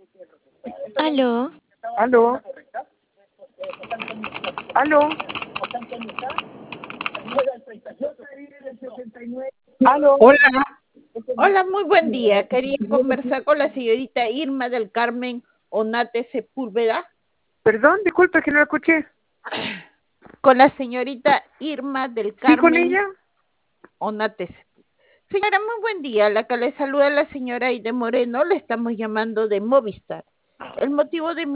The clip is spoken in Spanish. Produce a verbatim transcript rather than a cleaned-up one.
Aló. Aló. Aló. Aló. Hola, hola, muy buen día. Quería conversar con la señorita Irma del Carmen Onate Sepúlveda. Perdón, disculpe que no la escuché. Con la señorita Irma del ¿Sí con Carmen ella? Onate Sepúlveda. Señora, muy buen día. La que le saluda la señora Aide Moreno, le estamos llamando de Movistar. El motivo de